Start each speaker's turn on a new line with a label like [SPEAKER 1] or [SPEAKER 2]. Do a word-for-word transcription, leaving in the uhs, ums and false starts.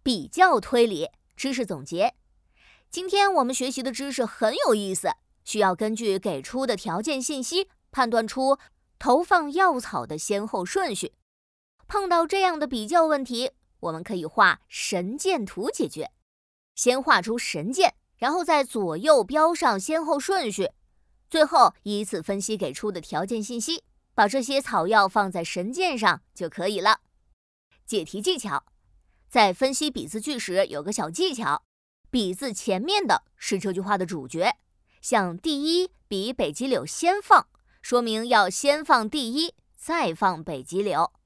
[SPEAKER 1] 比较推理知识总结。今天我们学习的知识很有意思，需要根据给出的条件信息判断出投放药草的先后顺序。碰到这样的比较问题，我们可以画神箭图解决。先画出神箭，然后在左右标上先后顺序，最后依次分析给出的条件信息，把这些草药放在神箭上就可以了。解题技巧，在分析比字句时有个小技巧，比字前面的是这句话的主角，像第一比北极柳先放，说明要先放第一，再放北极柳。